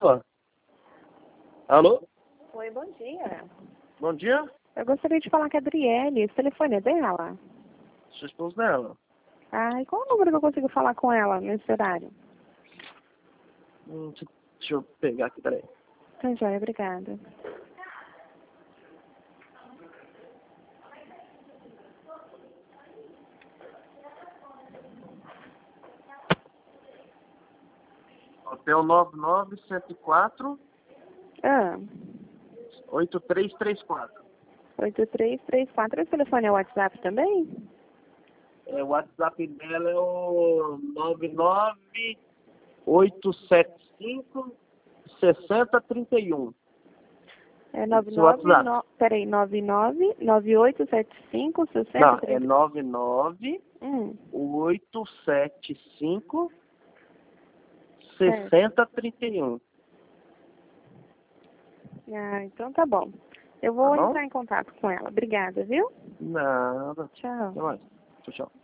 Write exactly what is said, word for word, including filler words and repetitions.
Alô? Alô? Oi, bom dia. Bom dia? Eu gostaria de falar com a Adriele. Esse telefone é dela? Sou esposo dela. Ah, e qual o número que eu consigo falar com ela nesse horário? Hum, deixa deixa eu pegar aqui, peraí. Tá joia, obrigada. Hotel nove nove sete quatro Ah, oito três três quatro. oito três três quatro. Esse telefone é o WhatsApp também? É, o WhatsApp dela é o nove nove oito sete cinco seis zero três um. É nove Seu nove, WhatsApp. no, peraí, nove nove nove oito sete cinco seis Não, zero é três. nove nove Hum, oito sete cinco seis certo. zero três um. Ah, então tá bom. Eu Tá vou bom? entrar em contato com ela. Obrigada, viu? Nada. Tchau. Até mais. Tchau, tchau.